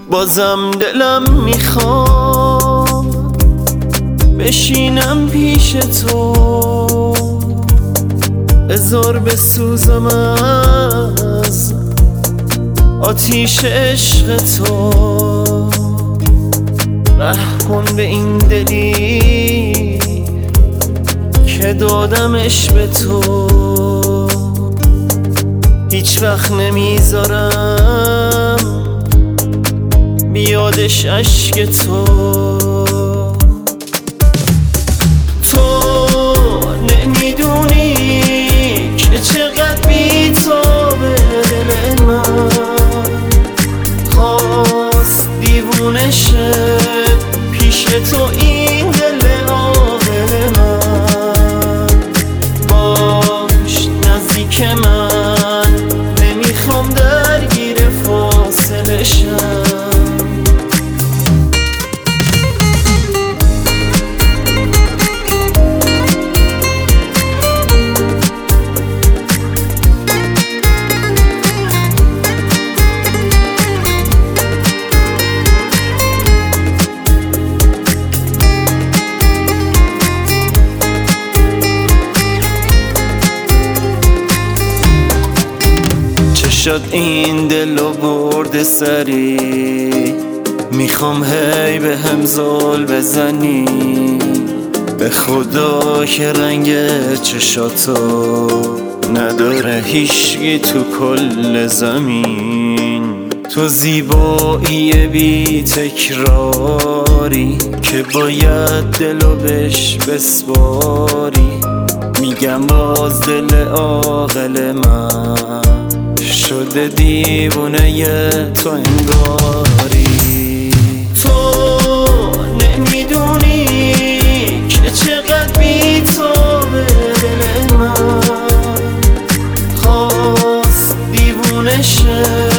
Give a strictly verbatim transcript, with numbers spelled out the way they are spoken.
بازم دلم میخواد بشینم پیش تو، بذار بسوزم از آتیش عشق تو. رحم کن به این دلی که دادمش به تو، هیچ وقت نمیذارم بیادش عشق تو. تو نمیدونی که چقدر بی‌تابه دل من، خواست دیوونه شه پیش تو این دل عاقل من. باش نزدیک من، نمیخوام درگیر فاصله شم. شد این دلو برده سری، میخوام هی به هم زل بزنی. به خدا که رنگ چشاتو نداره هیچگی تو کل زمین. تو زیبایی بی تکراری که باید دلو بهش بسپاری. میگم باز دل عاقل من شده دیوونه تو انگاری. تو نمیدونی که چقدر بی‌تابه دل من، خواست دیوونه شه